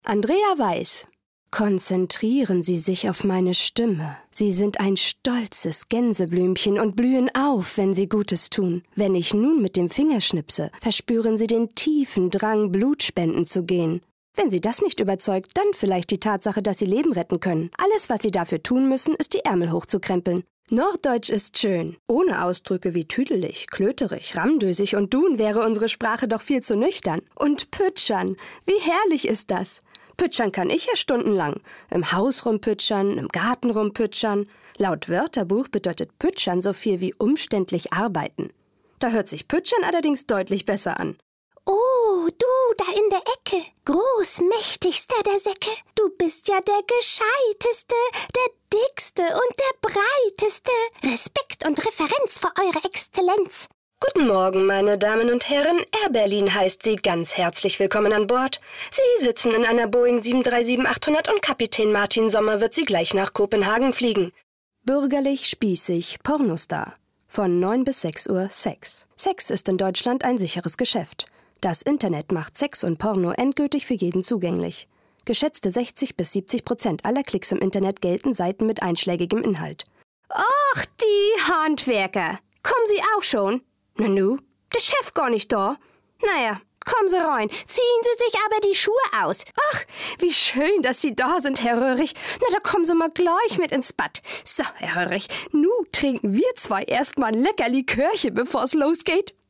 Andrea Weiß. Konzentrieren Sie sich auf meine Stimme. Sie sind ein stolzes Gänseblümchen und blühen auf, wenn Sie Gutes tun. Wenn ich nun mit dem Finger schnipse, verspüren Sie den tiefen Drang, Blut spenden zu gehen. Wenn Sie das nicht überzeugt, dann vielleicht die Tatsache, dass Sie Leben retten können. Alles, was Sie dafür tun müssen, ist die Ärmel hochzukrempeln. Norddeutsch ist schön. Ohne Ausdrücke wie tüdelig, klöterig, ramdösig und dun wäre unsere Sprache doch viel zu nüchtern. Und pütschern, wie herrlich ist das? Pütschern kann ich ja stundenlang. Im Haus rumpütschern, im Garten rumpütschern. Laut Wörterbuch bedeutet pütschern so viel wie umständlich arbeiten. Da hört sich pütschern allerdings deutlich besser an. Oh, du da in der Ecke, großmächtigster der Säcke, du bist ja der Gescheiteste, der Dickste und der Breiteste. Respekt und Referenz vor Eure Exzellenz. Guten Morgen, meine Damen und Herren. Air Berlin heißt Sie ganz herzlich willkommen an Bord. Sie sitzen in einer Boeing 737-800 und Kapitän Martin Sommer wird Sie gleich nach Kopenhagen fliegen. Bürgerlich, spießig, Pornostar. Von 9 bis 6 Uhr Sex. Sex ist in Deutschland ein sicheres Geschäft. Das Internet macht Sex und Porno endgültig für jeden zugänglich. Geschätzte 60-70% aller Klicks im Internet gelten Seiten mit einschlägigem Inhalt. Ach, die Handwerker! Kommen Sie auch schon? Nanu, der Chef gar nicht da. Naja, kommen Sie rein. Ziehen Sie sich aber die Schuhe aus. Ach, wie schön, dass Sie da sind, Herr Röhrig. Na, da kommen Sie mal gleich mit ins Bad. So, Herr Röhrig, nu trinken wir zwei erstmal ein lecker Likörchen, bevor es losgeht.